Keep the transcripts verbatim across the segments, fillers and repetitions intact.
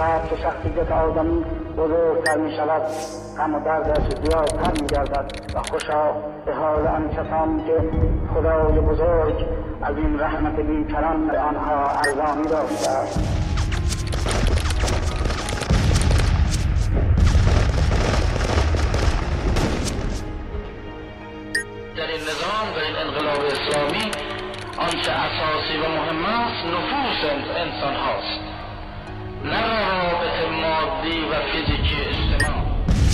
شود که شخصیت آدمی بزرگتر می شود، غم و دردش زیادتر می گردد و خوشا به حال آن کسانی که خدای بزرگ از این رحمت بیکران به آنها ارزانی داشته است. در این نظام، در این انقلاب اسلامی، آنچه اساسی و مهم است نفوس انسان هاست، نه روابط مادی و فیزیکی اجتماع.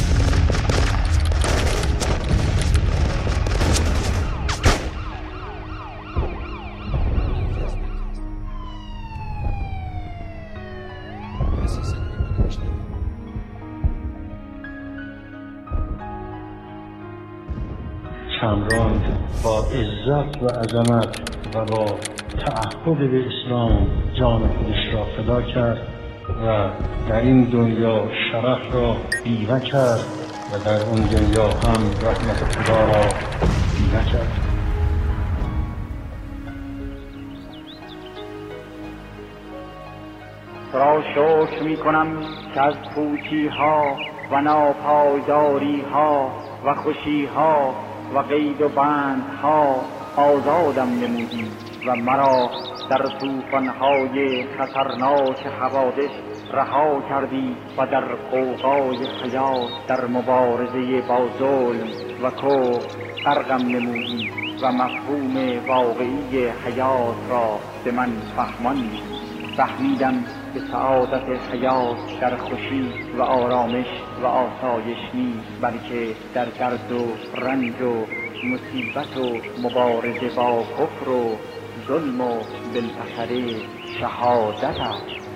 کامران با عزت و عظمت و با تعهد به اسلام جان خودش را فدا کرد و در این دنیا شرف را بیوه کرد و در اون دنیا هم رحمت خدا را بیوه کرد. تو را شکر می کنم که از پوچی ها و ناپایداری ها و خوشی ها و قید و بند ها آزادم نمودی و مرا در طوفان‌های خطرناک حوادث رها کردی و در غوغای حیات در مبارزه با ظلم و کفر غرقم نمودی و مفهوم واقعی حیات را به من فهماندی. فهمیدم که سعادت حیات در خوشی و آرامش و آسایش نیست، بلکه در درد و رنج و مصیبت و مبارزه با کفر و ظلم و بالاخره شهادت است.